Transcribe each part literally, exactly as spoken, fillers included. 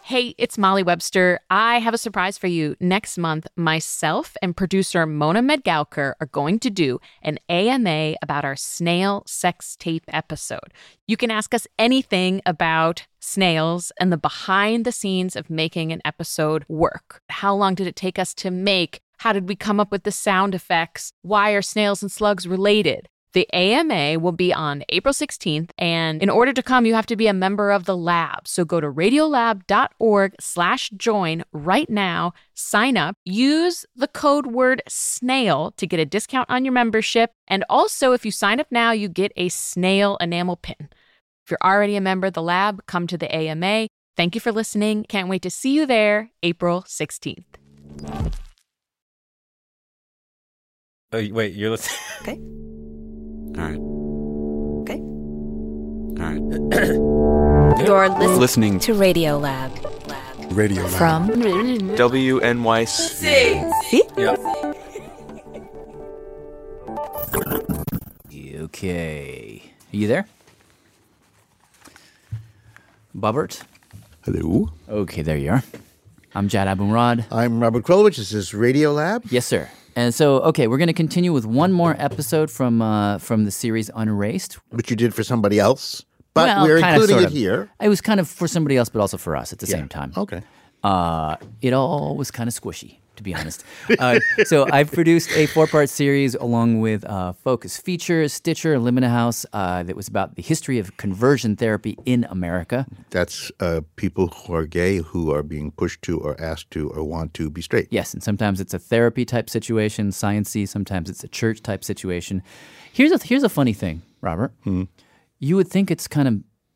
Hey, it's Molly Webster. I have a surprise for you. Next month, myself and producer Mona Medgalker are going to do an A M A about our snail sex tape episode. You can ask us anything about snails and the behind the scenes of making an episode work. How long did it take us to make? How did we come up with the sound effects? Why are snails and slugs related? The A M A will be on April sixteenth, and in order to come, you have to be a member of the lab. So go to radiolab.org slash join right now, sign up, use the code word SNAIL to get a discount on your membership, and also if you sign up now, you get a snail enamel pin. If you're already a member of the lab, come to the A M A. Thank you for listening. Can't wait to see you there, April sixteenth. Oh, wait, you're listening? Okay. All right. Okay. All right. You're listening, Listening to Radio Lab. Lab. Radio Lab. From W N Y C. See? Yeah. Okay. Are you there? Bobbert? Hello. Okay, there you are. I'm Jad Abumrad. I'm Robert Krulwich. This is Radio Lab. Yes, sir. And so, okay, we're going to continue with one more episode from uh, from the series Unerased. Which you did for somebody else, but Well, we're kinda, including sort it of. here. It was kind of for somebody else, but also for us at the Yeah. same time. Okay. Uh, it all was kind of squishy, to be honest. Uh, so I've produced a four-part series along with uh, Focus Features, Stitcher, and Limina House uh, that was about the history of conversion therapy in America. That's uh, people who are gay who are being pushed to or asked to or want to be straight. Yes, and sometimes it's a therapy-type situation, science-y. Sometimes it's a church-type situation. Here's a, here's a funny thing, Robert. Hmm. You would think it's kind of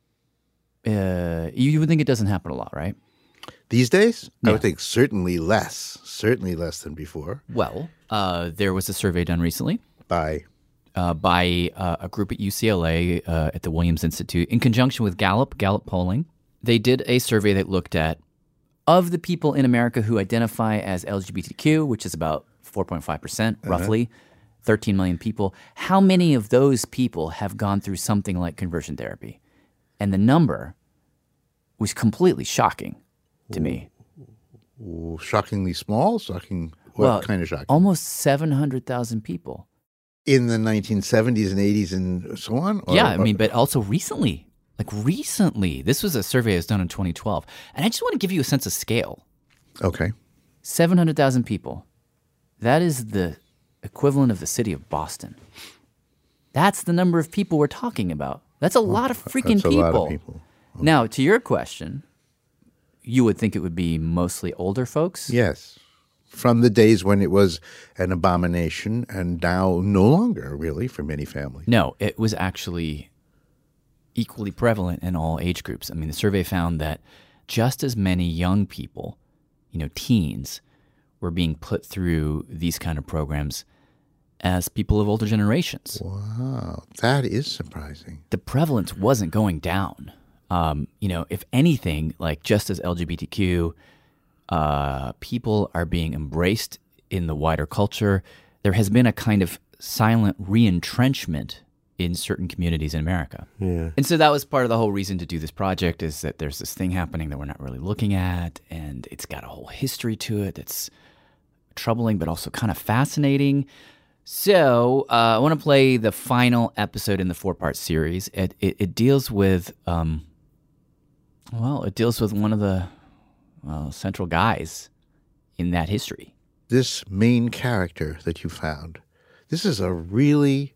uh, – you, you would think it doesn't happen a lot, right? These days, I Yeah. would think certainly less, certainly less than before Well, uh, there was a survey done recently by uh, by uh, a group at U C L A uh, at the Williams Institute in conjunction with Gallup, Gallup polling. They did a survey that looked at, of the people in America who identify as L G B T Q, which is about four point five percent roughly, thirteen million people, how many of those people have gone through something like conversion therapy? And the number was completely shocking to me. ooh, shockingly small, shocking, what Well, kind of shocking? Almost seven hundred thousand people. In the nineteen seventies and eighties and so on? Or- Yeah, I or- mean, but also recently, like recently, this was a survey that was done in twenty twelve. And I just want to give you a sense of scale. Okay. seven hundred thousand people. That is the equivalent of the city of Boston. That's the number of people we're talking about. That's a lot of freaking That's a people. lot of people. Now, to your question, you would think it would be mostly older folks? Yes. From the days when it was an abomination and now no longer, really, for many families. No, it was actually equally prevalent in all age groups. I mean, the survey found that just as many young people, you know, teens, were being put through these kind of programs as people of older generations. Wow, that is surprising. The prevalence wasn't going down. Um, you know, if anything, like just as L G B T Q uh, people are being embraced in the wider culture, there has been a kind of silent re-entrenchment in certain communities in America. Yeah. And so that was part of the whole reason to do this project, is that there's this thing happening that we're not really looking at, and it's got a whole history to it that's troubling but also kind of fascinating. So uh, I want to play the final episode in the four-part series. It, it, it deals with, um, well, it deals with one of the well, central guys in that history. This main character that you found, this is a really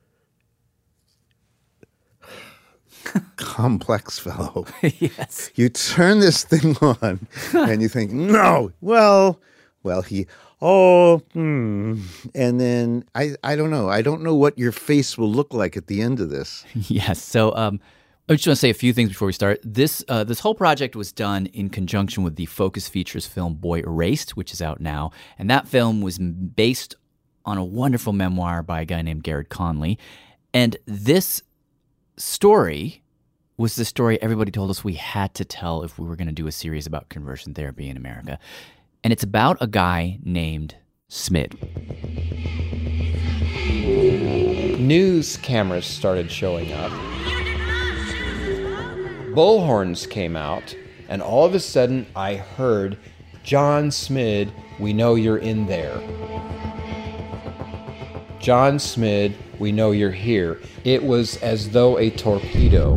complex fellow. Yes. You turn this thing on and you think, no, well, well, he, oh, hmm. And then I, I don't know. I don't know what your face will look like at the end of this. Yes. So um, I just want to say a few things before we start. This uh, this whole project was done in conjunction with the Focus Features film Boy Erased, which is out now. And that film was based on a wonderful memoir by a guy named Garrett Conley. And this story was the story everybody told us we had to tell if we were going to do a series about conversion therapy in America. And it's about a guy named Smid. News cameras started showing up. Bullhorns came out. And all of a sudden, I heard, "John Smid, we know you're in there. John Smid, we know you're here." It was as though a torpedo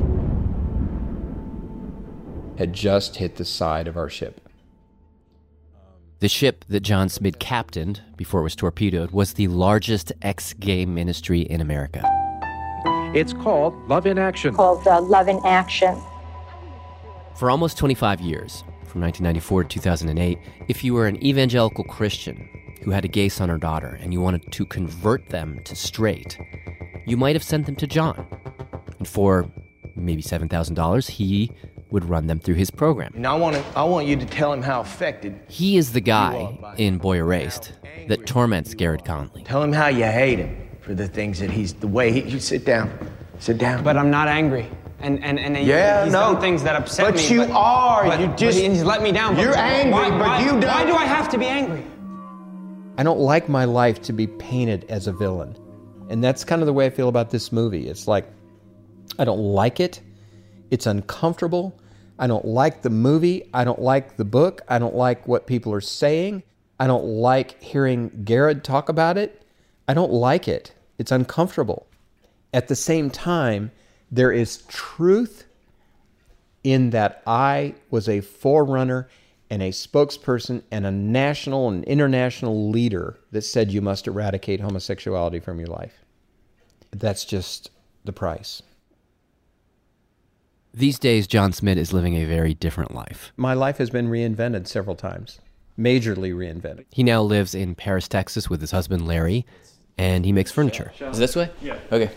had just hit the side of our ship. The ship that John Smid captained before it was torpedoed was the largest ex-gay ministry in America. It's called Love in Action. Called uh, Love in Action. For almost twenty-five years, from nineteen ninety-four to two thousand eight, if you were an evangelical Christian who had a gay son or daughter and you wanted to convert them to straight, you might have sent them to John. And for maybe seven thousand dollars, he would run them through his program. And I want to, I want you to tell him how affected. He is the guy in Boy Erased that torments Garrett Conley. Tell him how you hate him for the things that he's, the way he, you sit down, sit down. But I'm not angry. And, and, and yeah, he's no, done things that upset but me. You but you are, but, you just, but he's let me down. You're but, angry, why, but why, you don't. Why do I have to be angry? I don't like my life to be painted as a villain. And that's kind of the way I feel about this movie. It's like, I don't like it. It's uncomfortable. I don't like the movie. I don't like the book. I don't like what people are saying. I don't like hearing Garrett talk about it. I don't like it. It's uncomfortable. At the same time, there is truth in that I was a forerunner and a spokesperson and a national and international leader that said you must eradicate homosexuality from your life. That's just the price. These days, John Smid is living a very different life. My life has been reinvented several times, majorly reinvented. He now lives in Paris, Texas with his husband, Larry, and he makes furniture. Is this way? Yeah. Okay.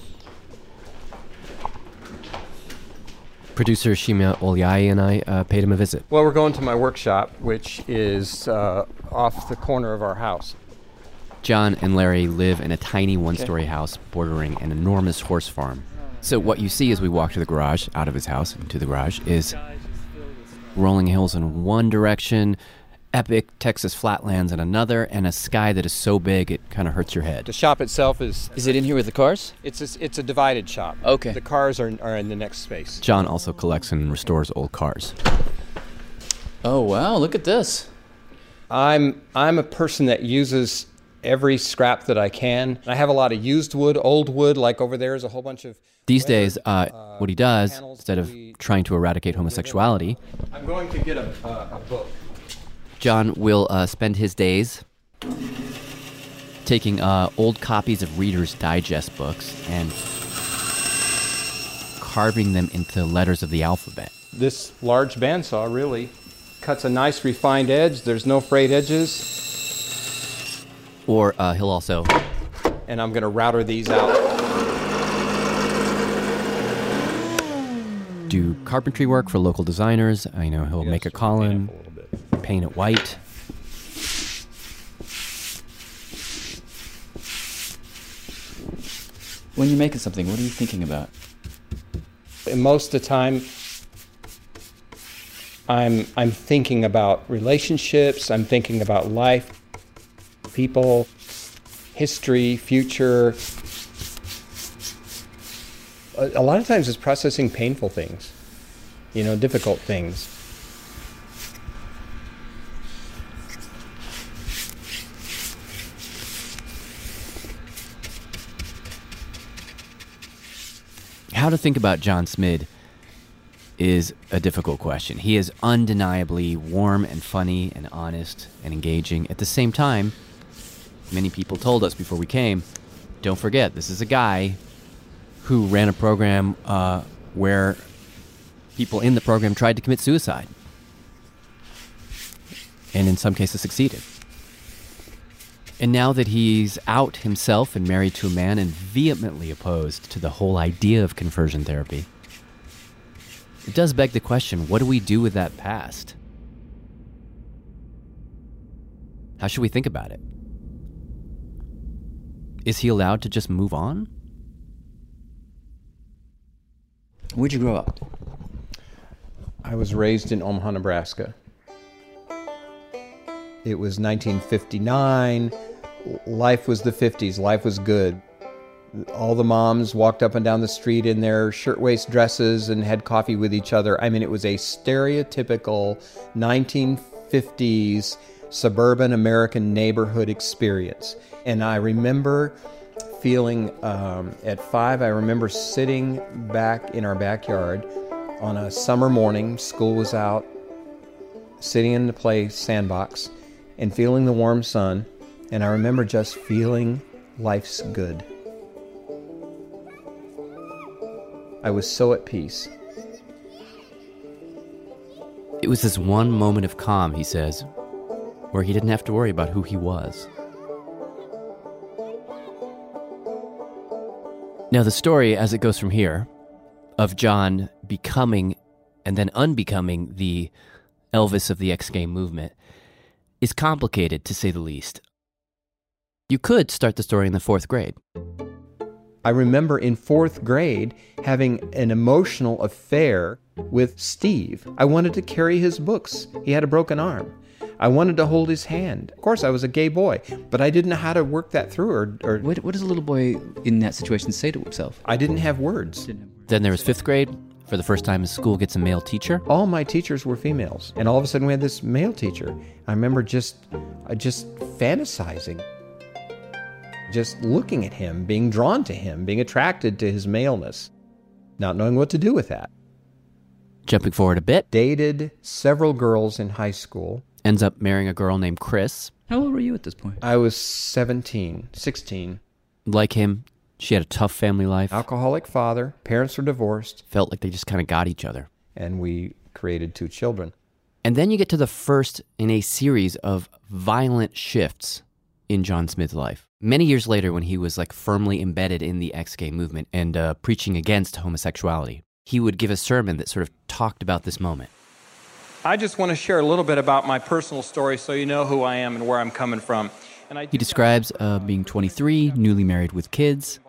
Producer Shima Oliai and I uh, paid him a visit. Well, we're going to my workshop, which is uh, off the corner of our house. John and Larry live in a tiny one-story okay. house bordering an enormous horse farm. So what you see as we walk to the garage, out of his house into the garage, is rolling hills in one direction, epic Texas flatlands in another, and a sky that is so big it kind of hurts your head. The shop itself is... Is it in here with the cars? It's a, it's a divided shop. Okay. The cars are, are in the next space. John also collects and restores old cars. Oh, wow, look at this. I'm I'm a person that uses every scrap that I can. I have a lot of used wood, old wood, like over there is a whole bunch of... These days, uh, what he does, instead of trying to eradicate homosexuality... I'm going to get a, a, a book. John will uh, spend his days taking uh, old copies of Reader's Digest books and carving them into letters of the alphabet. This large bandsaw really cuts a nice refined edge. There's no frayed edges. Or uh, he'll also... And I'm going to router these out. Do carpentry work for local designers. I know he'll make a column, paint it white. When you're making something, what are you thinking about? And most of the time, I'm I'm thinking about relationships. I'm thinking about life, people, history, future. A, a lot of times, it's processing painful things, you know, difficult things. How to think about John Smid is a difficult question. He is undeniably warm and funny and honest and engaging. At the same time, many people told us before we came, don't forget, this is a guy who ran a program uh, where people in the program tried to commit suicide. And in some cases succeeded. And now that he's out himself and married to a man and vehemently opposed to the whole idea of conversion therapy, it does beg the question, what do we do with that past? How should we think about it? Is he allowed to just move on? Where'd you grow up? I was raised in Omaha, Nebraska. It was nineteen fifty-nine. Life was the fifties. Life was good. All the moms walked up and down the street in their shirtwaist dresses and had coffee with each other. I mean, it was a stereotypical nineteen fifties suburban American neighborhood experience. And I remember feeling, um, at five, I remember sitting back in our backyard on a summer morning, school was out, sitting in the play sandbox and feeling the warm sun. And I remember just feeling life's good. I was so at peace. It was this one moment of calm, he says, where he didn't have to worry about who he was. Now, the story, as it goes from here, of John becoming and then unbecoming the Elvis of the X Game movement, is complicated, to say the least. You could start the story in the fourth grade. I remember in fourth grade having an emotional affair with Steve. I wanted to carry his books. He had a broken arm. I wanted to hold his hand. Of course, I was a gay boy, but I didn't know how to work that through. Or, or What, what does a little boy in that situation say to himself? I didn't have words. Then there was fifth grade. For the first time, his school gets a male teacher. All my teachers were females, and all of a sudden we had this male teacher. I remember just, uh, just fantasizing, just looking at him, being drawn to him, being attracted to his maleness, not knowing what to do with that. Jumping forward a bit. Dated several girls in high school. Ends up marrying a girl named Chris. How old were you at this point? I was seventeen, sixteen. Like him, she had a tough family life. Alcoholic father, parents were divorced. Felt like they just kind of got each other. And we created two children. And then you get to the first in a series of violent shifts in John Smith's life. Many years later, when he was like firmly embedded in the X-Gay movement and uh, preaching against homosexuality, he would give a sermon that sort of talked about this moment. I just want to share a little bit about my personal story so you know who I am and where I'm coming from. And I he describes uh, being twenty-three, newly married with kids,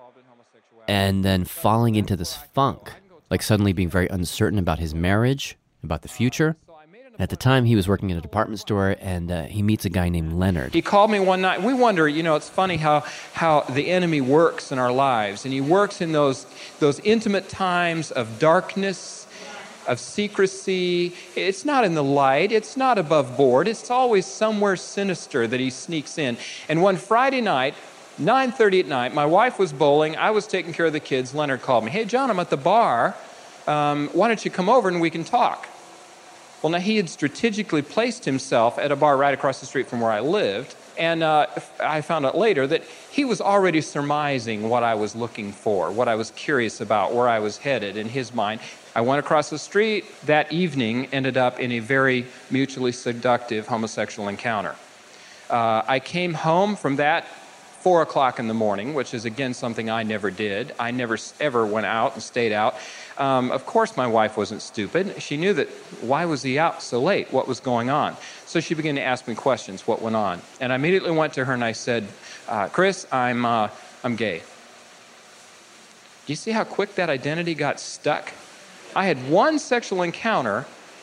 and then falling into this funk, like suddenly being very uncertain about his marriage, about the future. At the time, he was working at a department store, and uh, he meets a guy named Leonard. He called me one night. We wonder, you know, it's funny how how the enemy works in our lives, and he works in those those intimate times of darkness, of secrecy. It's not in the light. It's not above board. It's always somewhere sinister that he sneaks in. And one Friday night, nine thirty at night, my wife was bowling. I was taking care of the kids. Leonard called me. Hey, John, I'm at the bar. Um, why don't you come over and we can talk? Well, now he had strategically placed himself at a bar right across the street from where I lived. And uh, I found out later that he was already surmising what I was looking for, what I was curious about, where I was headed in his mind. I went across the street. That evening ended up in a very mutually seductive homosexual encounter. Uh, I came home from that four o'clock in the morning, which is, again, something I never did. I never ever went out and stayed out. Um, of course, my wife wasn't stupid. She knew that, why was he out so late? What was going on? So she began to ask me questions, what went on? And I immediately went to her and I said, uh, Chris, I'm, uh, I'm gay. Do you see how quick that identity got stuck? I had one sexual encounter,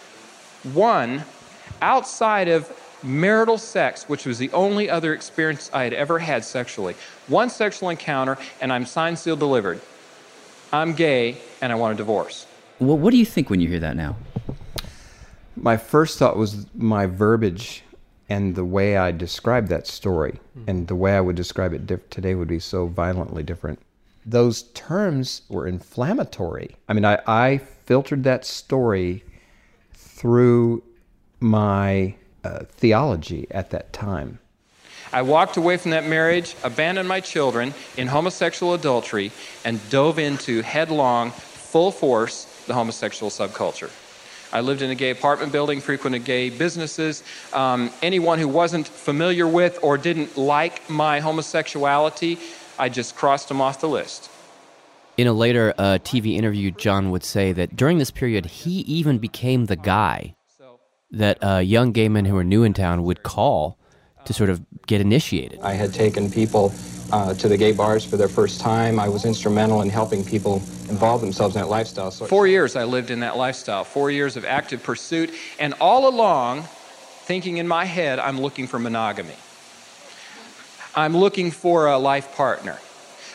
one, outside of marital sex, which was the only other experience I had ever had sexually. One sexual encounter, and I'm signed, sealed, delivered. I'm gay, and I want a divorce. Well, what do you think when you hear that now? My first thought was my verbiage and the way I described that story, mm-hmm. and the way I would describe it diff- today would be so violently different. Those terms were inflammatory. I mean, I, I filtered that story through my uh, theology at that time. I walked away from that marriage, abandoned my children in homosexual adultery, and dove into headlong, full force, the homosexual subculture. I lived in a gay apartment building, frequented gay businesses. Um, anyone who wasn't familiar with or didn't like my homosexuality, I just crossed them off the list. In a later uh, T V interview, John would say that during this period, he even became the guy that uh, young gay men who were new in town would call to sort of get initiated. I had taken people uh, to the gay bars for their first time. I was instrumental in helping people involve themselves in that lifestyle. So Four years I lived in that lifestyle, four years of active pursuit, and all along, thinking in my head, I'm looking for monogamy. I'm looking for a life partner.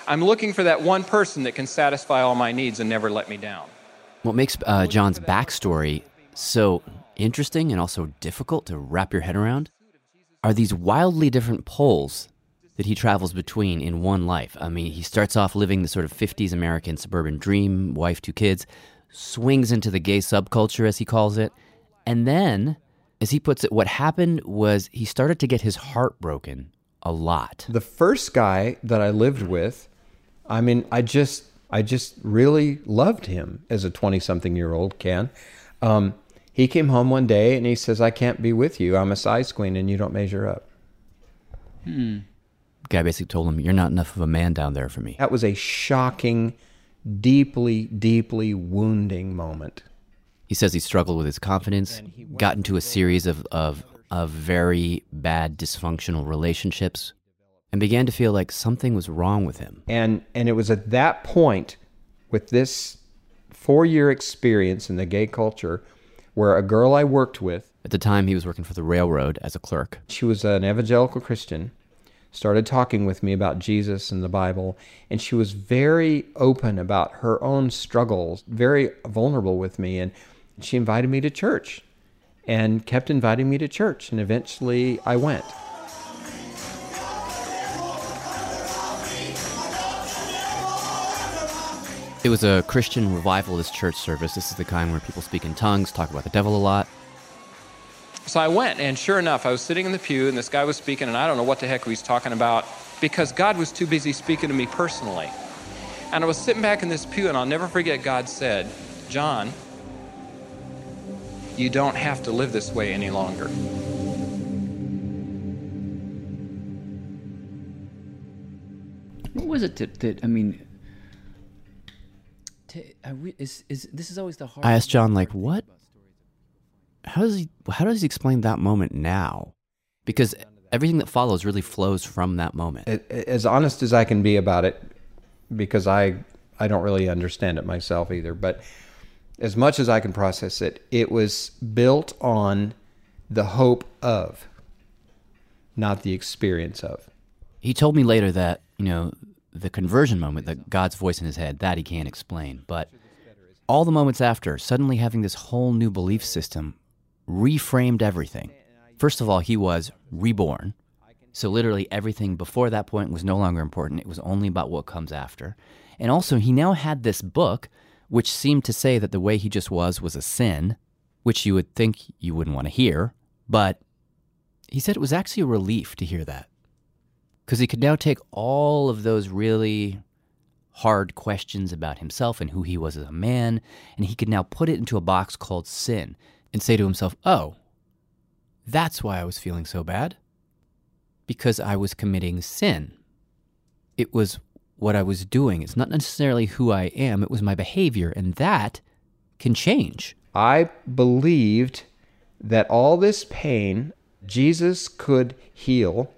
I'm looking for that one person that can satisfy all my needs and never let me down. What makes uh, John's backstory so interesting and also difficult to wrap your head around are these wildly different poles that he travels between in one life. I mean, he starts off living the sort of fifties American suburban dream, wife, two kids, swings into the gay subculture, as he calls it, and then, as he puts it, what happened was he started to get his heart broken a lot. The first guy that I lived with, I mean, I just, I just really loved him as a twenty-something-year-old can. Um, he came home one day and he says, I can't be with you. I'm a size queen and you don't measure up. Hmm. Guy basically told him, you're not enough of a man down there for me. That was a shocking, deeply, deeply wounding moment. He says he struggled with his confidence, got into a series of, of, of very bad dysfunctional relationships, and began to feel like something was wrong with him. And and it was at that point, with this four-year experience in the gay culture, where a girl I worked with... At the time, he was working for the railroad as a clerk. She was an evangelical Christian, started talking with me about Jesus and the Bible, and she was very open about her own struggles, very vulnerable with me, and she invited me to church, and kept inviting me to church, and eventually I went. It was a Christian revivalist church service. This is the kind where people speak in tongues, talk about the devil a lot. So I went, and sure enough, I was sitting in the pew, and this guy was speaking, and I don't know what the heck he was talking about, because God was too busy speaking to me personally. And I was sitting back in this pew, and I'll never forget God said, John, you don't have to live this way any longer. What was it that, that I mean... To, I re, is, is, this is always the hard... I asked John, like, what? How does he How does he explain that moment now? Because everything that follows really flows from that moment. As honest as I can be about it, because I I don't really understand it myself either, but as much as I can process it, it was built on the hope of, not the experience of. He told me later that, you know, the conversion moment, the God's voice in his head, that he can't explain. But all the moments after, suddenly having this whole new belief system reframed everything. First of all, he was reborn. So literally everything before that point was no longer important. It was only about what comes after. And also, he now had this book, which seemed to say that the way he just was was a sin, which you would think you wouldn't want to hear. But he said it was actually a relief to hear that, because he could now take all of those really hard questions about himself and who he was as a man, and he could now put it into a box called sin and say to himself, oh, that's why I was feeling so bad. Because I was committing sin. It was what I was doing. It's not necessarily who I am. It was my behavior, and that can change. I believed that all this pain, Jesus could heal,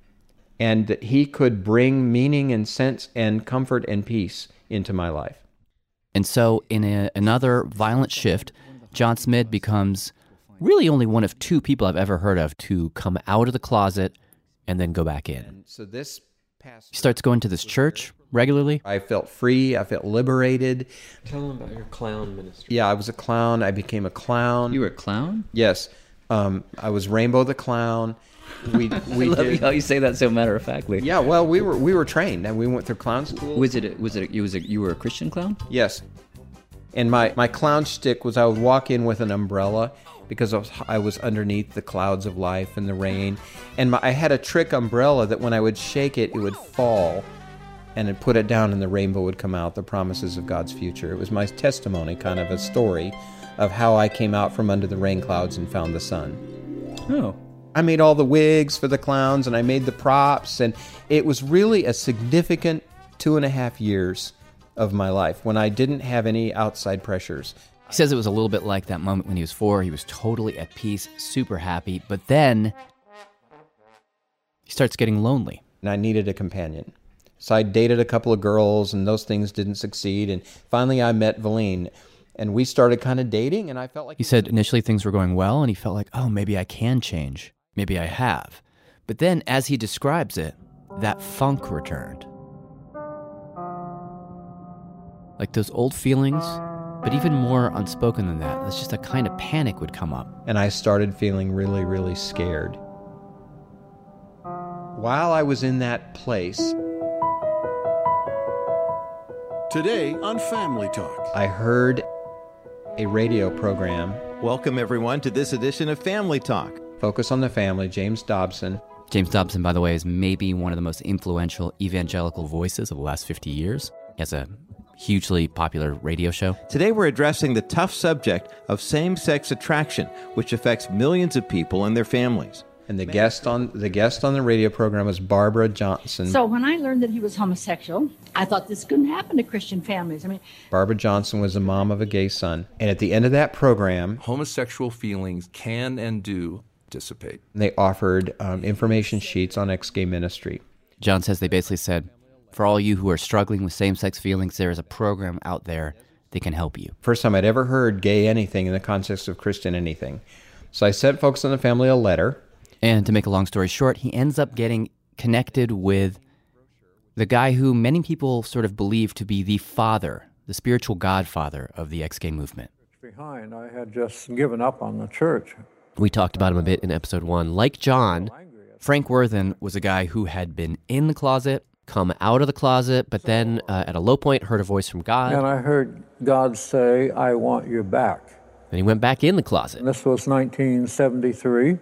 and that he could bring meaning and sense and comfort and peace into my life. And so in a, another violent shift, John Smid becomes really only one of two people I've ever heard of to come out of the closet and then go back in. And so this past he starts going to this church regularly. I felt free. I felt liberated. Tell them about your clown ministry. Yeah, I was a clown. I became a clown. You were a clown? Yes. Um, I was Rainbow the Clown. We we I love did, how you say that so matter of factly. Yeah, well, we were we were trained and we went through clown school. Was it a, was it a, you was a, you were a Christian clown? Yes. And my, my clown shtick was I would walk in with an umbrella because I was, I was underneath the clouds of life and the rain. And my, I had a trick umbrella that when I would shake it, it would fall. And I'd put it down and the rainbow would come out, the promises of God's future. It was my testimony, kind of a story of how I came out from under the rain clouds and found the sun. Oh. I made all the wigs for the clowns and I made the props. And it was really a significant two and a half years of my life when I didn't have any outside pressures. He says it was a little bit like that moment when he was four. He was totally at peace, super happy, but then he starts getting lonely. And I needed a companion. So I dated a couple of girls and those things didn't succeed. And finally I met Valine and we started kind of dating and I felt like... He said initially things were going well and he felt like, oh, maybe I can change. Maybe I have. But then as he describes it, that funk returned. Like those old feelings, but even more unspoken than that. It's just a kind of panic would come up. And I started feeling really, really scared. While I was in that place, today on Family Talk, I heard a radio program. Welcome, everyone, to this edition of Family Talk. Focus on the Family, James Dobson. James Dobson, by the way, is maybe one of the most influential evangelical voices of the last fifty years. He has a hugely popular radio show. Today we're addressing the tough subject of same-sex attraction, which affects millions of people and their families. And the guest on the guest on the radio program was Barbara Johnson. So when I learned that he was homosexual, I thought this couldn't happen to Christian families. I mean, Barbara Johnson was the mom of a gay son. And at the end of that program, homosexual feelings can and do dissipate. They offered um, information sheets on ex-gay ministry. John says they basically said, for all you who are struggling with same-sex feelings, there is a program out there that can help you. First time I'd ever heard gay anything in the context of Christian anything. So I sent Focus on the Family a letter. And to make a long story short, he ends up getting connected with the guy who many people sort of believe to be the father, the spiritual godfather of the ex-gay movement. Behind, I had just given up on the church. We talked about him a bit in episode one. Like John, Frank Worthen was a guy who had been in the closet, come out of the closet, but then uh, at a low point heard a voice from God. And I heard God say, I want you back. And he went back in the closet. And this was nineteen seventy-three.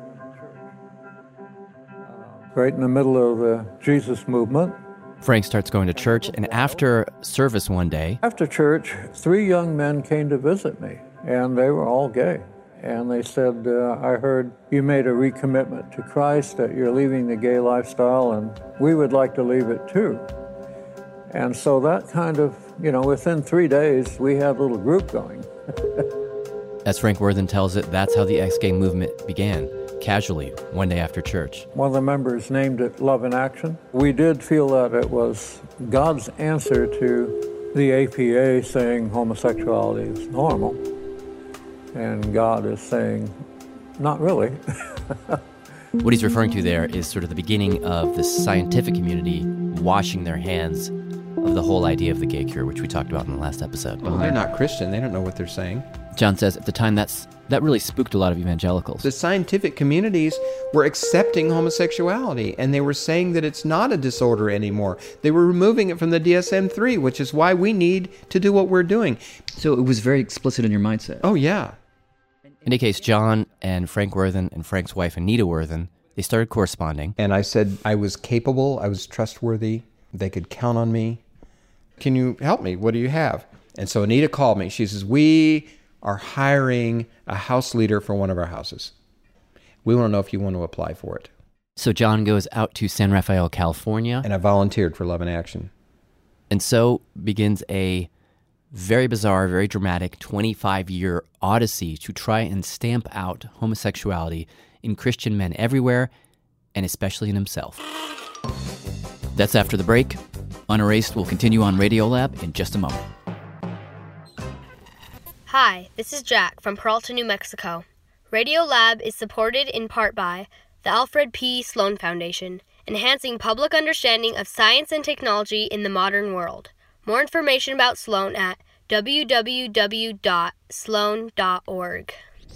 Right in the middle of the Jesus movement. Frank starts going to church, and after service one day... After church, three young men came to visit me, and they were all gay. And they said, uh, I heard you made a recommitment to Christ, that you're leaving the gay lifestyle, and we would like to leave it too. And so that kind of, you know, within three days, we had a little group going. As Frank Worthen tells it, that's how the ex-gay movement began. Casually, one day after church. One of the members named it Love in Action. We did feel that it was God's answer to the A P A saying homosexuality is normal. And God is saying, not really. What he's referring to there is sort of the beginning of the scientific community washing their hands of the whole idea of the gay cure, which we talked about in the last episode. Well, they're not Christian. They don't know what they're saying. John says at the time that's that really spooked a lot of evangelicals. The scientific communities were accepting homosexuality, and they were saying that it's not a disorder anymore. They were removing it from the D S M three, which is why we need to do what we're doing. So it was very explicit in your mindset. Oh, yeah. In any case, John and Frank Worthen and Frank's wife, Anita Worthen, they started corresponding. And I said I was capable, I was trustworthy, they could count on me. Can you help me? What do you have? And so Anita called me. She says, we are hiring a house leader for one of our houses. We want to know if you want to apply for it. So John goes out to San Rafael, California. And I volunteered for Love in Action. And so begins a very bizarre, very dramatic twenty-five-year odyssey to try and stamp out homosexuality in Christian men everywhere, and especially in himself. That's after the break. Unerased will continue on Radiolab in just a moment. Hi, this is Jack from Peralta, New Mexico. Radiolab is supported in part by the Alfred P. Sloan Foundation, enhancing public understanding of science and technology in the modern world. More information about Sloan at w w w dot sloan dot org.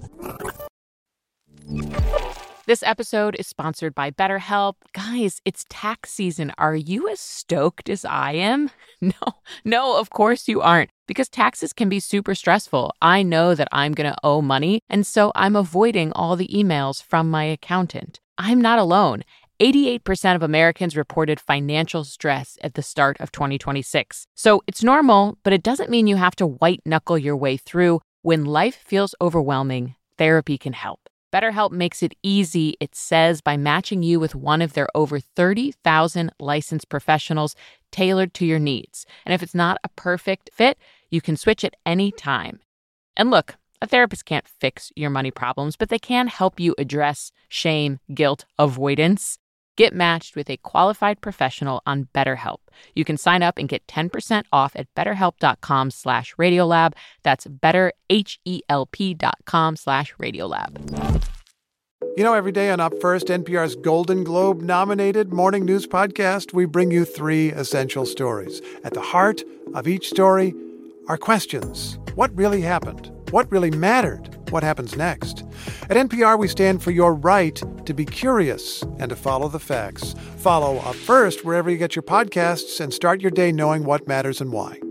This episode is sponsored by BetterHelp. Guys, it's tax season. Are you as stoked as I am? No, no, of course you aren't, because taxes can be super stressful. I know that I'm going to owe money, and so I'm avoiding all the emails from my accountant. I'm not alone. eighty-eight percent of Americans reported financial stress at the start of twenty twenty-six. So it's normal, but it doesn't mean you have to white-knuckle your way through. When life feels overwhelming, therapy can help. BetterHelp makes it easy, it says, by matching you with one of their over thirty thousand licensed professionals tailored to your needs. And if it's not a perfect fit, you can switch at any time. And look, a therapist can't fix your money problems, but they can help you address shame, guilt, avoidance. Get matched with a qualified professional on BetterHelp. You can sign up and get ten percent off at betterhelp.com slash radiolab. That's betterhelp.com slash radiolab. You know, every day on Up First, N P R's Golden Globe-nominated morning news podcast, we bring you three essential stories at the heart of each story are questions. What really happened? What really mattered? What happens next? At N P R, we stand for your right to be curious and to follow the facts. Follow Up First wherever you get your podcasts and start your day knowing what matters and why.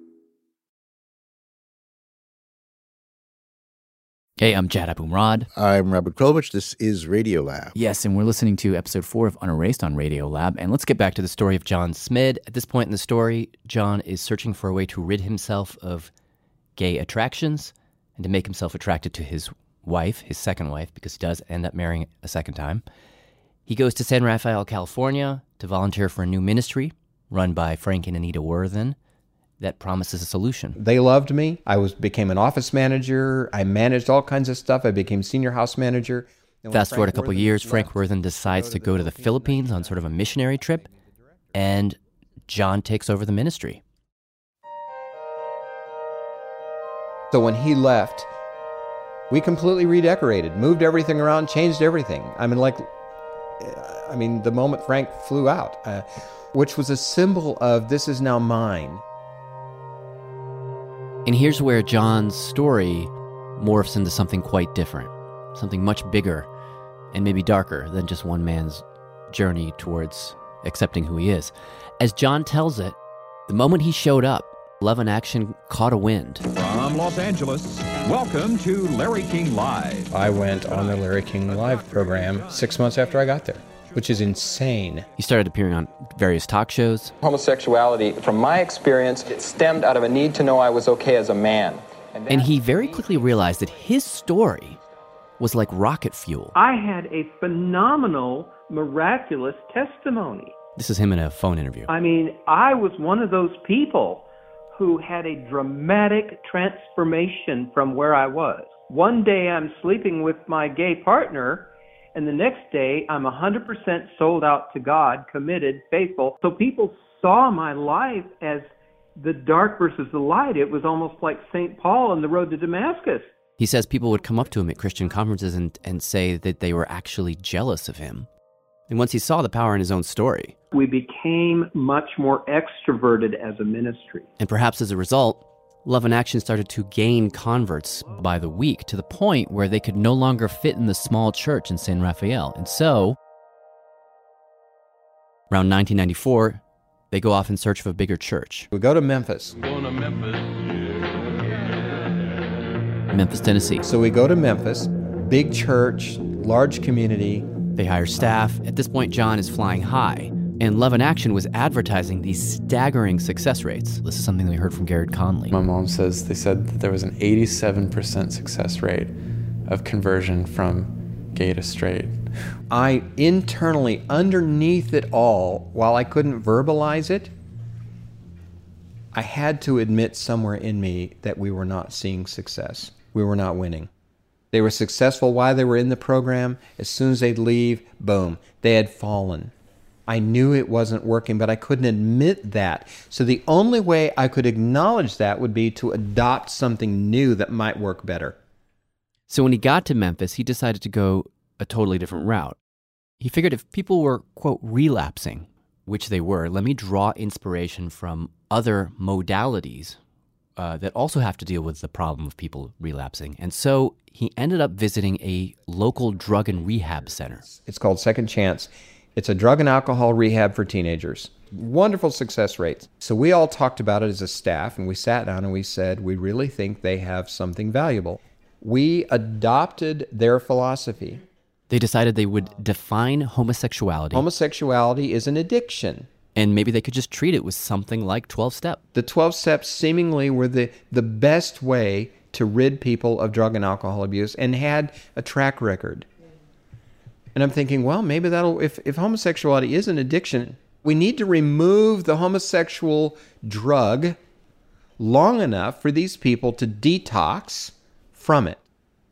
Hey, I'm Jad Abumrad. I'm Robert Krulwich. This is Radiolab. Yes, and we're listening to episode four of Unerased on Radiolab. And let's get back to the story of John Smid. At this point in the story, John is searching for a way to rid himself of gay attractions and to make himself attracted to his wife, his second wife, because he does end up marrying a second time. He goes to San Rafael, California to volunteer for a new ministry run by Frank and Anita Worthen that promises a solution. They loved me. I was became an office manager. I managed all kinds of stuff. I became senior house manager. Fast forward a couple of years, Frank Worthen decides to go to the Philippines on sort of a missionary trip, and John takes over the ministry. So when he left, we completely redecorated, moved everything around, changed everything. I mean, like, I mean, the moment Frank flew out, uh, which was a symbol of this is now mine. And here's where John's story morphs into something quite different, something much bigger and maybe darker than just one man's journey towards accepting who he is. As John tells it, the moment he showed up, Love in Action caught a wind. From Los Angeles, welcome to Larry King Live. I went on the Larry King Live program six months after I got there, which is insane. He started appearing on various talk shows. Homosexuality, from my experience, it stemmed out of a need to know I was okay as a man. And, and he very quickly realized that his story was like rocket fuel. I had a phenomenal, miraculous testimony. This is him in a phone interview. I mean, I was one of those people who had a dramatic transformation from where I was. One day I'm sleeping with my gay partner, and the next day, I'm one hundred percent sold out to God, committed, faithful. So people saw my life as the dark versus the light. It was almost like Saint Paul on the road to Damascus. He says people would come up to him at Christian conferences and, and say that they were actually jealous of him. And once he saw the power in his own story, we became much more extroverted as a ministry. And perhaps as a result, Love in Action started to gain converts by the week to the point where they could no longer fit in the small church in San Rafael. And so, around nineteen ninety-four, they go off in search of a bigger church. We go to Memphis. Going to Memphis. Memphis, Tennessee. So we go to Memphis, big church, large community. They hire staff. At this point, John is flying high. And Love in Action was advertising these staggering success rates. This is something we heard from Garrett Conley. My mom says they said that there was an eighty-seven percent success rate of conversion from gay to straight. I internally, underneath it all, while I couldn't verbalize it, I had to admit somewhere in me that we were not seeing success. We were not winning. They were successful while they were in the program. As soon as they'd leave, boom, they had fallen. I knew it wasn't working, but I couldn't admit that. So the only way I could acknowledge that would be to adopt something new that might work better. So when he got to Memphis, he decided to go a totally different route. He figured if people were, quote, relapsing, which they were, let me draw inspiration from other modalities uh, that also have to deal with the problem of people relapsing. And so he ended up visiting a local drug and rehab center. It's called Second Chance. It's a drug and alcohol rehab for teenagers. Wonderful success rates. So we all talked about it as a staff, and we sat down and we said, we really think they have something valuable. We adopted their philosophy. They decided they would define homosexuality. Homosexuality is an addiction. And maybe they could just treat it with something like twelve-step. The twelve steps seemingly were the, the best way to rid people of drug and alcohol abuse and had a track record. And I'm thinking, well, maybe that'll, if, if homosexuality is an addiction, we need to remove the homosexual drug long enough for these people to detox from it.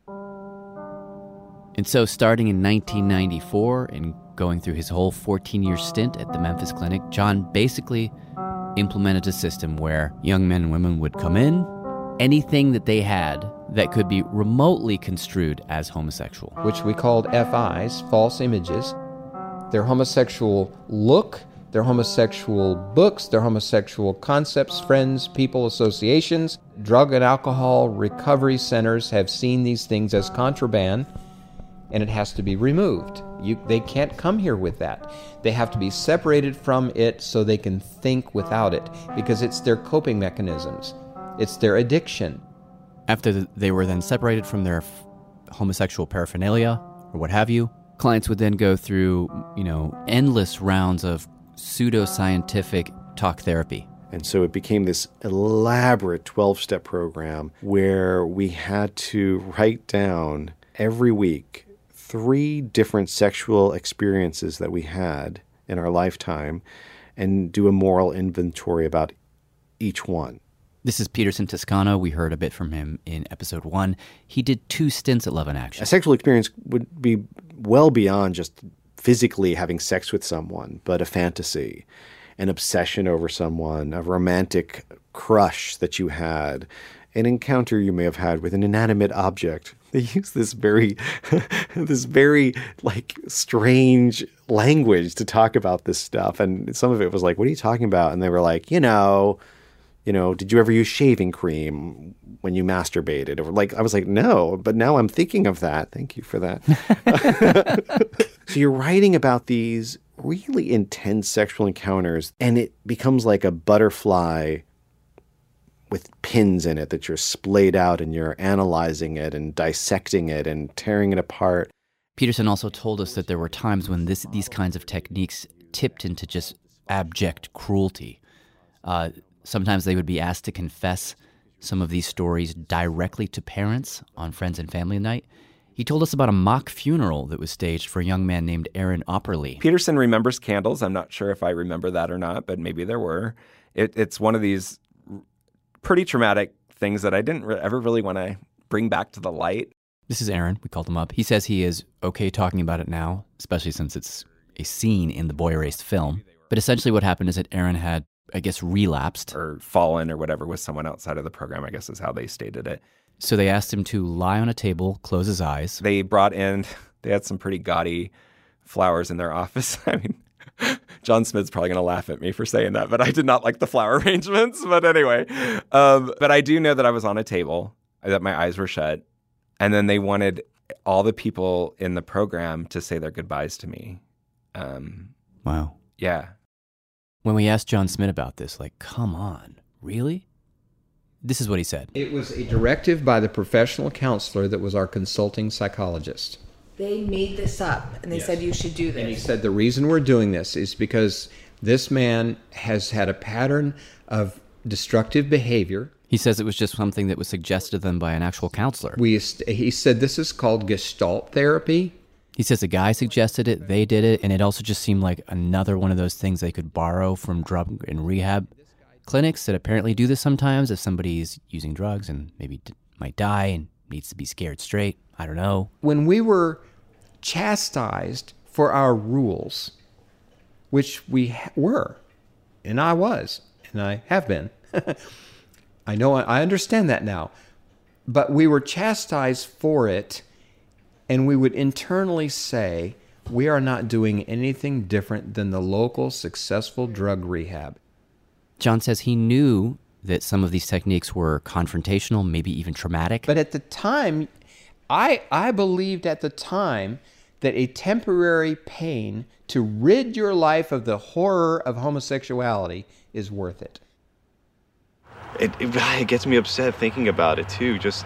And so starting in nineteen ninety-four and going through his whole fourteen-year stint at the Memphis Clinic, John basically implemented a system where young men and women would come in, anything that they had that could be remotely construed as homosexual. Which we called F Is, false images. Their homosexual look, their homosexual books, their homosexual concepts, friends, people, associations. Drug and alcohol recovery centers have seen these things as contraband, and it has to be removed. You, they can't come here with that. They have to be separated from it so they can think without it, because it's their coping mechanisms. It's their addiction. After they were then separated from their f- homosexual paraphernalia or what have you, clients would then go through, you know, endless rounds of pseudoscientific talk therapy. And so it became this elaborate twelve-step program where we had to write down every week three different sexual experiences that we had in our lifetime and do a moral inventory about each one. This is Peterson Toscano. We heard a bit from him in episode one. He did two stints at Love in Action. A sexual experience would be well beyond just physically having sex with someone, but a fantasy, an obsession over someone, a romantic crush that you had, an encounter you may have had with an inanimate object. They use this very, this very like strange language to talk about this stuff. And some of it was like, what are you talking about? And they were like, you know, you know, did you ever use shaving cream when you masturbated? Or like, I was like, no, but now I'm thinking of that. Thank you for that. So you're writing about these really intense sexual encounters, and it becomes like a butterfly with pins in it that you're splayed out and you're analyzing it and dissecting it and tearing it apart. Peterson also told us that there were times when this these kinds of techniques tipped into just abject cruelty. Uh, sometimes they would be asked to confess some of these stories directly to parents on Friends and Family Night. He told us about a mock funeral that was staged for a young man named Aaron Opperly. Peterson remembers candles. I'm not sure if I remember that or not, but maybe there were. It, it's one of these pretty traumatic things that I didn't re- ever really want to bring back to the light. This is Aaron. We called him up. He says he is okay talking about it now, especially since it's a scene in the Boy Erased film. But essentially what happened is that Aaron had, I guess, relapsed. Or fallen or whatever with someone outside of the program, I guess is how they stated it. So they asked him to lie on a table, close his eyes. They brought in, they had some pretty gaudy flowers in their office. I mean, John Smith's probably going to laugh at me for saying that, but I did not like the flower arrangements. But anyway, um, but I do know that I was on a table, that my eyes were shut. And then they wanted all the people in the program to say their goodbyes to me. Um, wow. Yeah. When we asked John Smith about this, like, come on, really? This is what he said. It was a directive by the professional counselor that was our consulting psychologist. They made this up, and they yes. said you should do this. And he said the reason we're doing this is because this man has had a pattern of destructive behavior. He says it was just something that was suggested to them by an actual counselor. We, he said this is called Gestalt therapy. He says a guy suggested it, they did it, and it also just seemed like another one of those things they could borrow from drug and rehab clinics that apparently do this sometimes if somebody's using drugs and maybe d- might die and needs to be scared straight. I don't know. When we were chastised for our rules, which we ha- were, and I was, and I have been. I know, I understand that now. But we were chastised for it, and we would internally say, we are not doing anything different than the local successful drug rehab. John says he knew that some of these techniques were confrontational, maybe even traumatic. But at the time, I I believed at the time that a temporary pain to rid your life of the horror of homosexuality is worth it. It, it, it gets me upset thinking about it, too. Just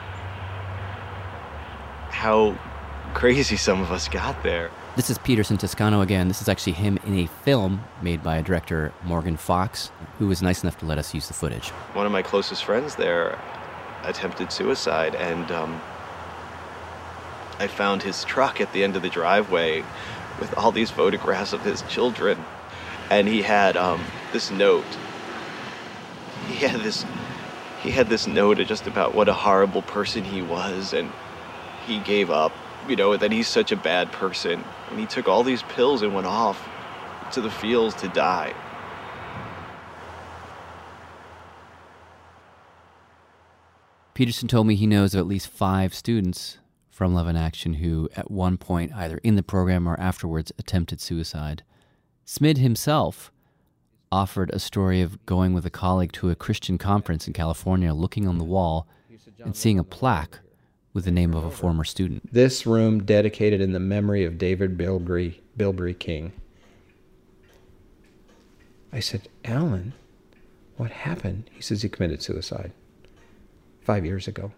how crazy some of us got there. This is Peterson Toscano again. This is actually him in a film made by a director, Morgan Fox, who was nice enough to let us use the footage. One of my closest friends there attempted suicide, and um, I found his truck at the end of the driveway with all these photographs of his children. And he had um, this note. He had this, he had this note just about what a horrible person he was, and he gave up. You know, that he's such a bad person. And he took all these pills and went off to the fields to die. Peterson told me he knows of at least five students from Love in Action who, at one point, either in the program or afterwards, attempted suicide. Smid himself offered a story of going with a colleague to a Christian conference in California, looking on the wall and seeing a plaque with the name of a former student. This room dedicated in the memory of David Bilbrey, Bilbrey King. I said, Alan, what happened? He says he committed suicide five years ago.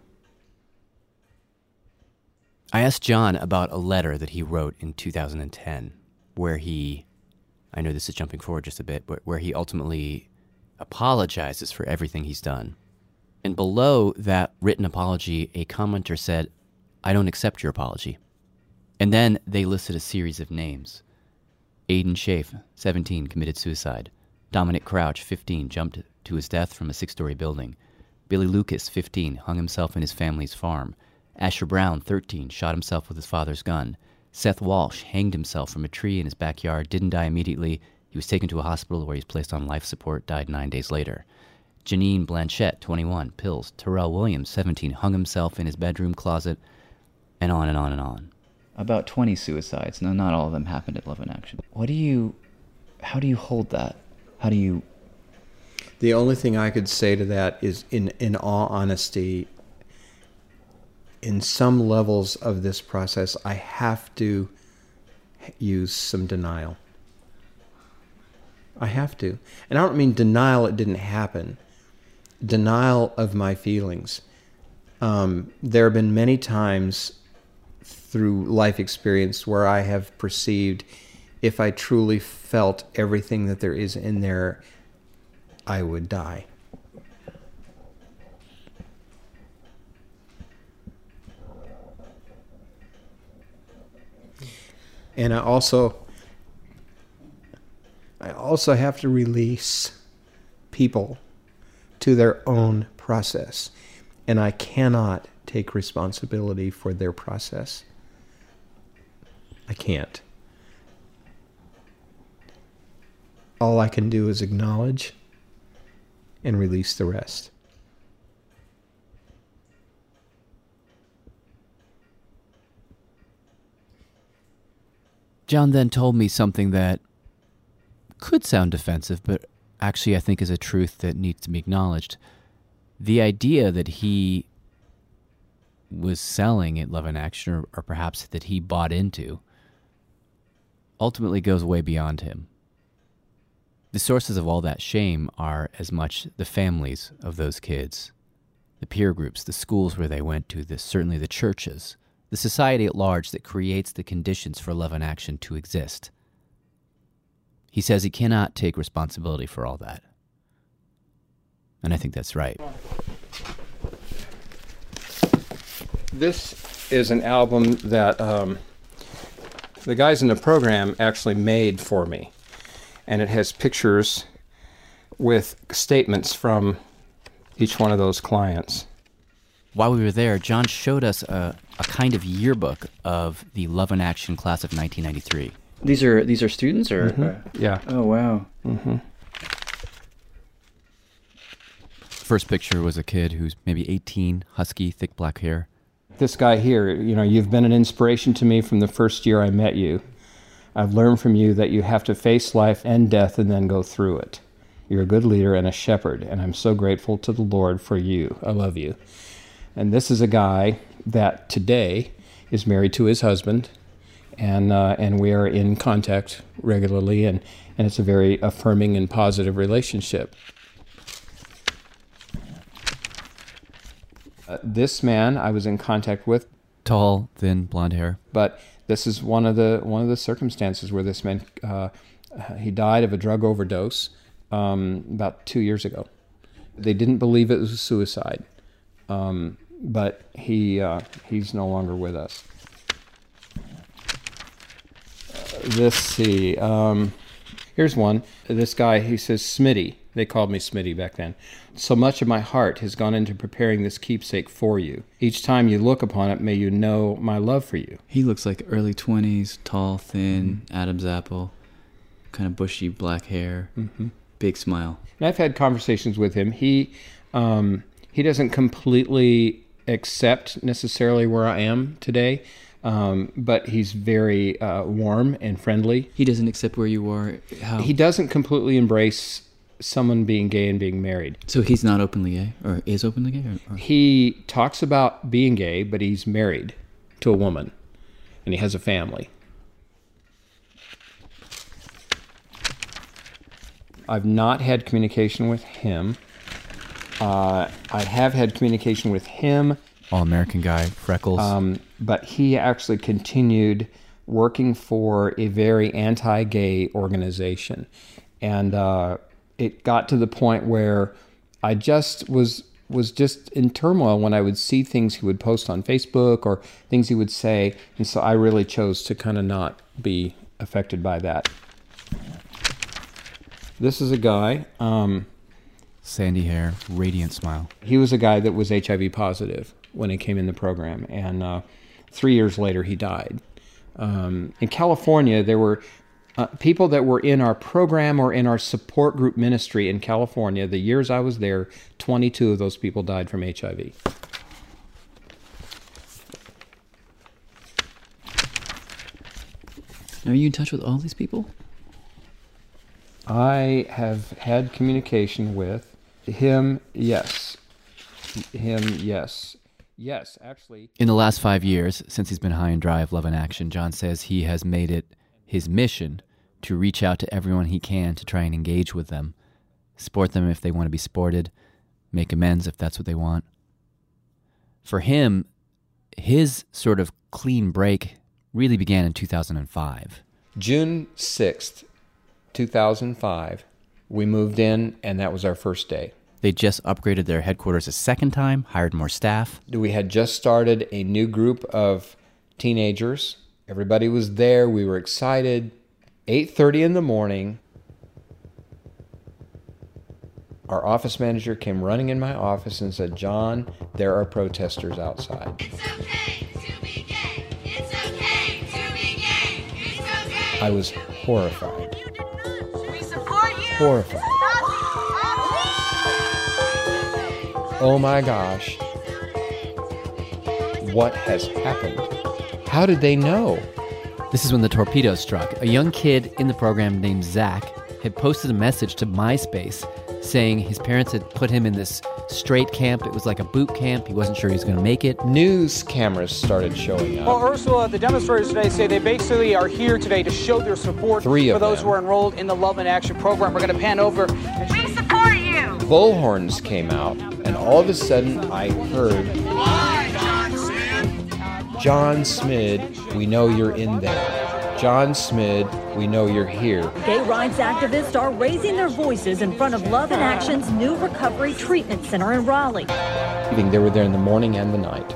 I asked John about a letter that he wrote in two thousand ten where he, I know this is jumping forward just a bit, but where he ultimately apologizes for everything he's done. And below that written apology, a commenter said, I don't accept your apology. And then they listed a series of names. Aiden Schaaf, seventeen, committed suicide. Dominic Crouch, fifteen, jumped to his death from a six-story building. Billy Lucas, fifteen, hung himself in his family's farm. Asher Brown, thirteen, shot himself with his father's gun. Seth Walsh hanged himself from a tree in his backyard, didn't die immediately. He was taken to a hospital where he was placed on life support, died nine days later. Janine Blanchette, twenty-one, pills. Terrell Williams, seventeen, hung himself in his bedroom closet, and on and on and on. About twenty suicides. Now, not all of them happened at Love in Action. What do you, how do you hold that? How do you... The only thing I could say to that is, in, in all honesty, in some levels of this process, I have to use some denial. I have to. And I don't mean denial it didn't happen. Denial of my feelings. Um, there have been many times through life experience where I have perceived if I truly felt everything that there is in there, I would die. And I also, I also have to release people to their own process. And I cannot take responsibility for their process. I can't. All I can do is acknowledge and release the rest. John then told me something that could sound defensive, but actually I think is a truth that needs to be acknowledged. The idea that he was selling at Love in Action, or, or perhaps that he bought into, ultimately goes way beyond him. The sources of all that shame are as much the families of those kids, the peer groups, the schools where they went to, the, certainly the churches, the society at large that creates the conditions for Love in Action to exist. He says he cannot take responsibility for all that. And I think that's right. This is an album that um, the guys in the program actually made for me. And it has pictures with statements from each one of those clients. While we were there, John showed us a, a kind of yearbook of the Love in Action class of nineteen ninety-three. These are these are students, or mm-hmm. Yeah. Oh wow. Mm-hmm. First picture was a kid who's maybe eighteen, husky, thick black hair. This guy here, you know, you've been an inspiration to me from the first year I met you. I've learned from you that you have to face life and death and then go through it. You're a good leader and a shepherd, and I'm so grateful to the Lord for you. I love you. And this is a guy that today is married to his husband, and uh, and we are in contact regularly, and, and it's a very affirming and positive relationship. Uh, this man I was in contact with. Tall, thin, blonde hair. But this is one of the one of the circumstances where this man, uh, he died of a drug overdose um, about two years ago. They didn't believe it was a suicide, um, but he uh, he's no longer with us. Uh, let's see. Um, here's one. This guy, he says, Smitty. They called me Smitty back then. So much of my heart has gone into preparing this keepsake for you. Each time you look upon it, may you know my love for you. He looks like early twenties, tall, thin, mm-hmm. Adam's apple, kind of bushy black hair, mm-hmm. big smile. And I've had conversations with him. He um, he doesn't completely accept necessarily where I am today, Um, but he's very uh, warm and friendly. He doesn't accept where you are? How? He doesn't completely embrace someone being gay and being married. So he's not openly gay? Or is openly gay? Or, or? He talks about being gay, but he's married to a woman. And he has a family. I've not had communication with him. Uh, I have had communication with him. All-American guy, freckles. Um, but he actually continued working for a very anti-gay organization. And uh, it got to the point where I just was was just in turmoil when I would see things he would post on Facebook or things he would say. And so I really chose to kind of not be affected by that. This is a guy... Um, Sandy hair, radiant smile. He was a guy that was H I V positive when he came in the program, and uh, three years later he died. Um, in California, there were uh, people that were in our program or in our support group ministry in California. The years I was there, twenty-two of those people died from H I V. Are you in touch with all these people? I have had communication with him, yes. Him, yes. Yes, actually. In the last five years, since he's been high and dry of Love in Action, John says he has made it his mission to reach out to everyone he can to try and engage with them, support them if they want to be supported, make amends if that's what they want. For him, his sort of clean break really began in two thousand five. June sixth, two thousand five, we moved in, and that was our first day. They just upgraded their headquarters a second time, hired more staff. We had just started a new group of teenagers. Everybody was there. We were excited. eight thirty in the morning, our office manager came running in my office and said, "John, there are protesters outside." It's okay to be gay. It's okay to be gay. It's okay. I was horrified. We support you. Horrified. Oh my gosh. What has happened? How did they know? This is when the torpedo struck. A young kid in the program named Zach had posted a message to MySpace saying his parents had put him in this straight camp. It was like a boot camp. He wasn't sure he was going to make it. News cameras started showing up. Well, Ursula, the demonstrators today say they basically are here today to show their support Three of for those them. who are enrolled in the Love in Action program. We're going to pan over. We support you. Bullhorns came out, and all of a sudden I heard, John Smid, we know you're in there. John Smid, we know you're here. Gay rights activists are raising their voices in front of Love in Action's new recovery treatment center in Raleigh. They were there in the morning and the night.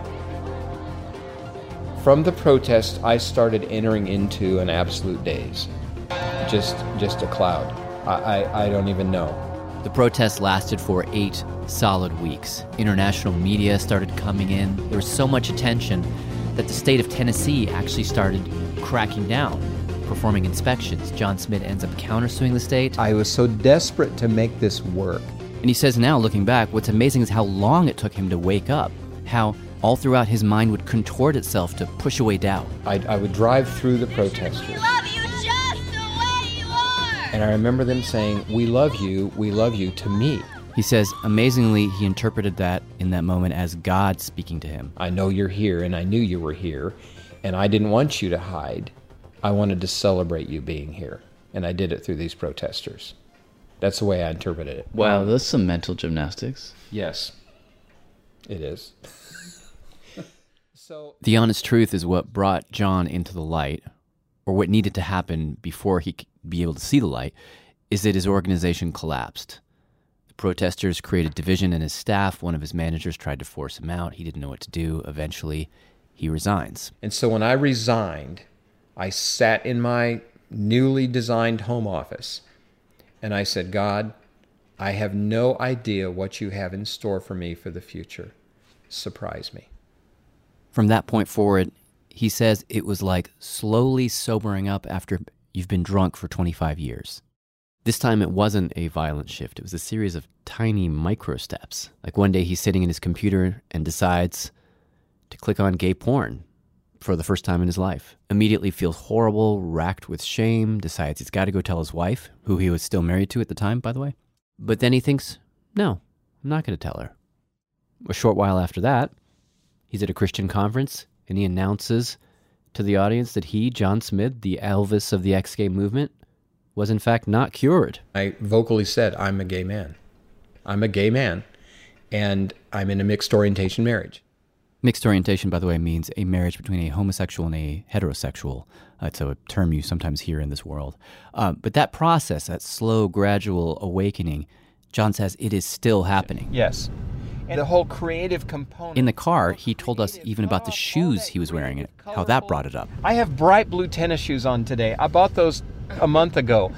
From the protest, I started entering into an absolute daze. Just, just a cloud. I, I, I don't even know. The protest lasted for eight solid weeks. International media started coming in. There was so much attention that the state of Tennessee actually started cracking down, performing inspections. John Smid ends up countersuing the state. I was so desperate to make this work. And he says now, looking back, what's amazing is how long it took him to wake up, how all throughout his mind would contort itself to push away doubt. I, I would drive through the protesters. We love you just the way you are. And I remember them saying, "We love you, we love you," to me. He says, amazingly, he interpreted that in that moment as God speaking to him. I know you're here, and I knew you were here, and I didn't want you to hide. I wanted to celebrate you being here, and I did it through these protesters. That's the way I interpreted it. Wow, that's some mental gymnastics. Yes, it is. So the honest truth is what brought John into the light, or what needed to happen before he could be able to see the light, is that his organization collapsed. The protesters created division in his staff. One of his managers tried to force him out. He didn't know what to do. Eventually, he resigns. And so when I resigned, I sat in my newly designed home office, and I said, "God, I have no idea what you have in store for me for the future. Surprise me." From that point forward, he says it was like slowly sobering up after you've been drunk for twenty-five years. This time it wasn't a violent shift. It was a series of tiny micro steps. Like one day he's sitting in his computer and decides to click on gay porn. for the first time in his life. Immediately feels horrible, racked with shame, decides he's got to go tell his wife, who he was still married to at the time, by the way. But then he thinks, no, I'm not going to tell her. A short while after that, he's at a Christian conference, and he announces to the audience that he, John Smith, the Elvis of the ex-gay movement, was in fact not cured. I vocally said, I'm a gay man. I'm a gay man, and I'm in a mixed orientation marriage. Mixed orientation, by the way, means a marriage between a homosexual and a heterosexual. Uh, it's a term you sometimes hear in this world. Uh, but that process, that slow, gradual awakening, John says it is still happening. Yes. And the whole creative component. In the car, he told us even about the shoes he was wearing and how that brought it up. I have bright blue tennis shoes on today. I bought those a month ago.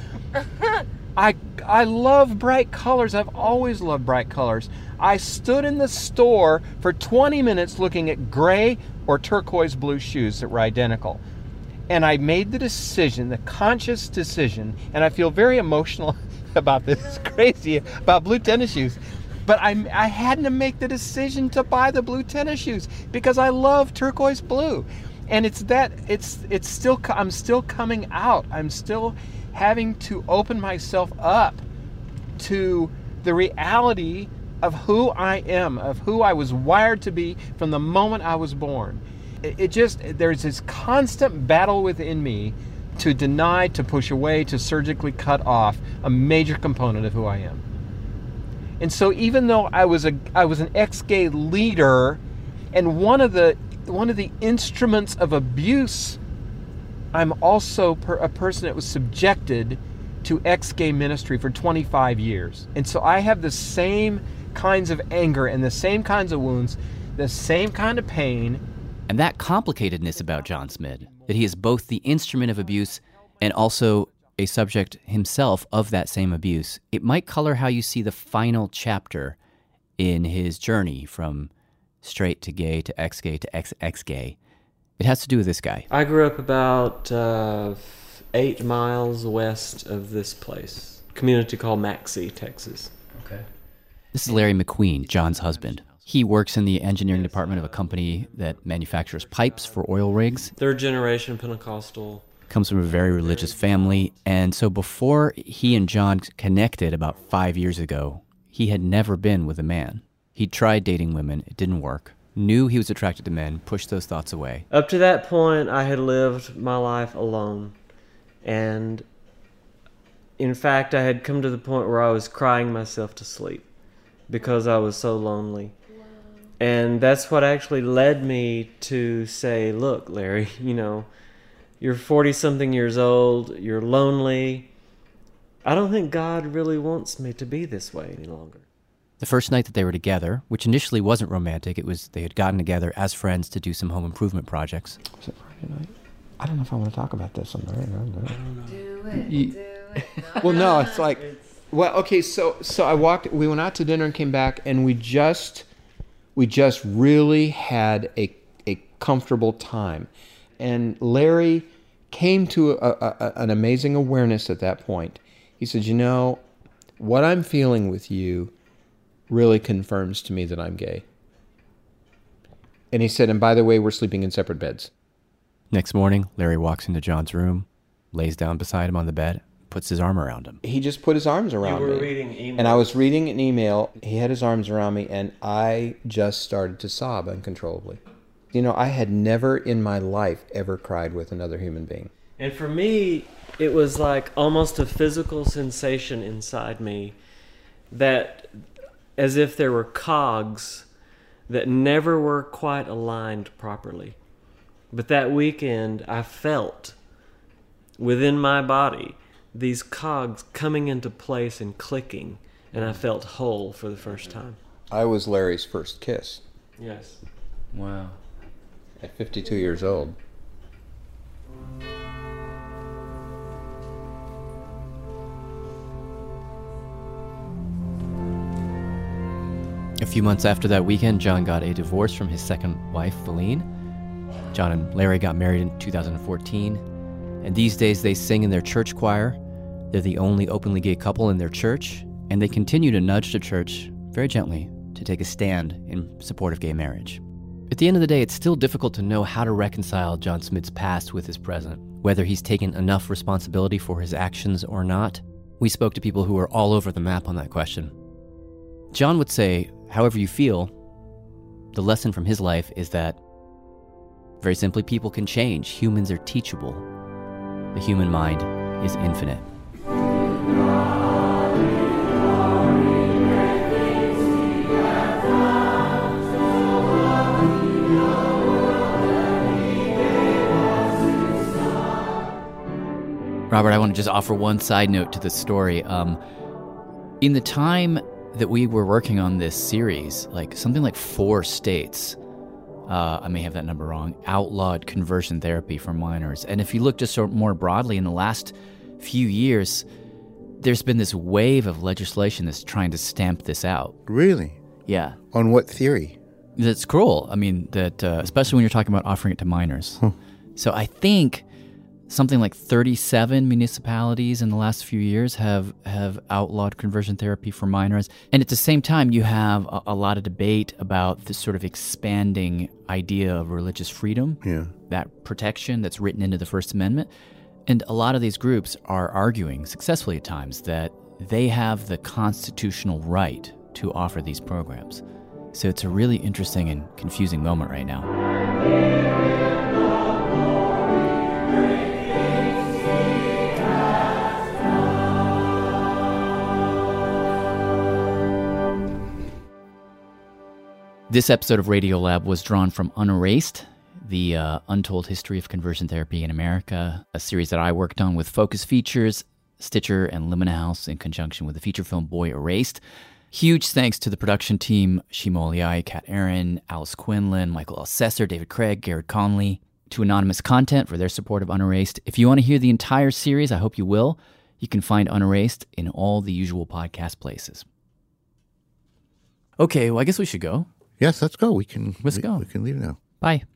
I I love bright colors. I've always loved bright colors. I stood in the store for twenty minutes looking at gray or turquoise blue shoes that were identical. And I made the decision, the conscious decision, and I feel very emotional about this. It's crazy about blue tennis shoes. But I, I had to make the decision to buy the blue tennis shoes because I love turquoise blue. And it's that, it's it's still, I'm still coming out. I'm still having to open myself up to the reality of who I am, of who I was wired to be from the moment I was born. It, it just, there's this constant battle within me to deny, to push away, to surgically cut off a major component of who I am. And so even though I was a I was an ex-gay leader, and one of the one of the instruments of abuse, I'm also per, a person that was subjected to ex-gay ministry for twenty-five years. And so I have the same kinds of anger and the same kinds of wounds, the same kind of pain. And that complicatedness about John Smith, that he is both the instrument of abuse and also a subject himself of that same abuse, it might color how you see the final chapter in his journey from straight to gay to ex-gay to ex-ex-gay. It has to do with this guy. I grew up about uh, eight miles west of this place, a community called Maxey, Texas. Okay. This is Larry McQueen, John's husband. He works in the engineering department of a company that manufactures pipes for oil rigs. Third generation Pentecostal. Comes from a very religious family, and so before he and John connected about five years ago, he had never been with a man. He tried dating women, it didn't work, knew he was attracted to men, pushed those thoughts away. Up to that point, I had lived my life alone, and in fact, I had come to the point where I was crying myself to sleep because I was so lonely. Wow. And that's what actually led me to say, look, Larry, you know, you're forty-something years old, you're lonely. I don't think God really wants me to be this way any longer. The first night that they were together, which initially wasn't romantic, it was they had gotten together as friends to do some home improvement projects. Was it Friday night? I don't know if I want to talk about this on the radio. Do it, You- do it. Well, no, it's like, well, okay, so so I walked, we went out to dinner and came back, and we just, we just really had a a comfortable time. And Larry came to a, a, an amazing awareness at that point. He said, you know, what I'm feeling with you really confirms to me that I'm gay. And he said, and by the way, we're sleeping in separate beds. Next morning, Larry walks into John's room, lays down beside him on the bed, puts his arm around him. He just put his arms around me. You were reading emails. And I was reading an email. He had his arms around me, and I just started to sob uncontrollably. You know, I had never in my life ever cried with another human being. And for me, it was like almost a physical sensation inside me that as if there were cogs that never were quite aligned properly. But that weekend, I felt within my body these cogs coming into place and clicking, and I felt whole for the first time. I was Larry's first kiss. Yes. Wow. At fifty-two years old. A few months after that weekend, John got a divorce from his second wife, Feline. John and Larry got married in two thousand fourteen, and these days they sing in their church choir. They're the only openly gay couple in their church, and they continue to nudge the church very gently to take a stand in support of gay marriage. At the end of the day, it's still difficult to know how to reconcile John Smid's past with his present, whether he's taken enough responsibility for his actions or not. We spoke to people who are all over the map on that question. John would say, however you feel, the lesson from his life is that, very simply, people can change. Humans are teachable. The human mind is infinite. Robert, I want to just offer one side note to this story. Um, in the time that we were working on this series, like something like four states, uh, I may have that number wrong, outlawed conversion therapy for minors. And if you look just sort of more broadly in the last few years, there's been this wave of legislation that's trying to stamp this out. Really? Yeah. On what theory? That's cruel. I mean, that uh, especially when you're talking about offering it to minors. Huh. So I think something like thirty-seven municipalities in the last few years have, have outlawed conversion therapy for minors. And at the same time, you have a, a lot of debate about this sort of expanding idea of religious freedom, yeah. that protection that's written into the First Amendment. And a lot of these groups are arguing, successfully at times, that they have the constitutional right to offer these programs. So it's a really interesting and confusing moment right now. This episode of Radiolab was drawn from Unerased, the uh, untold history of conversion therapy in America, a series that I worked on with Focus Features, Stitcher, and Lumina House in conjunction with the feature film Boy Erased. Huge thanks to the production team, Shima Oliai, Kat Aaron, Alice Quinlan, Michael L. Sesser, David Craig, Garrett Conley, to Anonymous Content for their support of Unerased. If you want to hear the entire series, I hope you will, you can find Unerased in all the usual podcast places. Okay, well, I guess we should go. Yes, let's go. We can. Let's we, go. We can leave now. Bye.